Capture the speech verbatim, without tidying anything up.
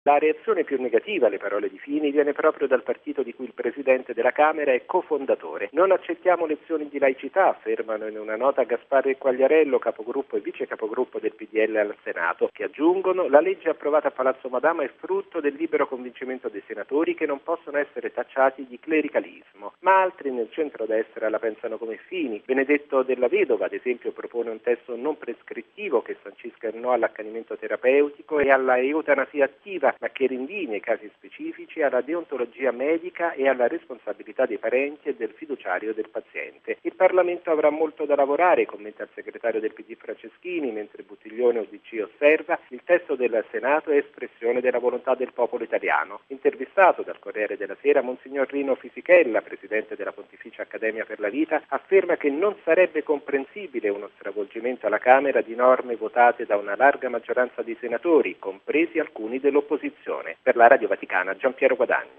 La reazione più negativa alle parole di Fini viene proprio dal partito di cui il Presidente della Camera è cofondatore. Non accettiamo lezioni di laicità, affermano in una nota Gasparri e Quagliariello, capogruppo e vice capogruppo del P D L al Senato, che aggiungono: la legge approvata a Palazzo Madama è frutto del libero convincimento dei senatori che non possono essere tacciati di clericalismo. Ma altri nel centrodestra la pensano come Fini. Benedetto Della Vedova, ad esempio, propone un testo non prescrittivo che sancisca il no all'accanimento terapeutico e alla eutanasia attiva, ma che rinvii nei casi specifici alla deontologia medica e alla responsabilità dei parenti e del fiduciario del paziente. Il Parlamento avrà molto da lavorare, commenta il segretario del P D Franceschini, mentre Buttiglione U D C osserva: il testo del Senato è espressione della volontà del popolo italiano. Intervistato dal Corriere della Sera, Monsignor Rino Fisichella, presidente della Pontificia Accademia per la Vita, afferma che non sarebbe comprensibile uno stravolgimento alla Camera di norme votate da una larga maggioranza di senatori, compresi alcuni dell'opposizione. Per la Radio Vaticana, Giampiero Guadagni.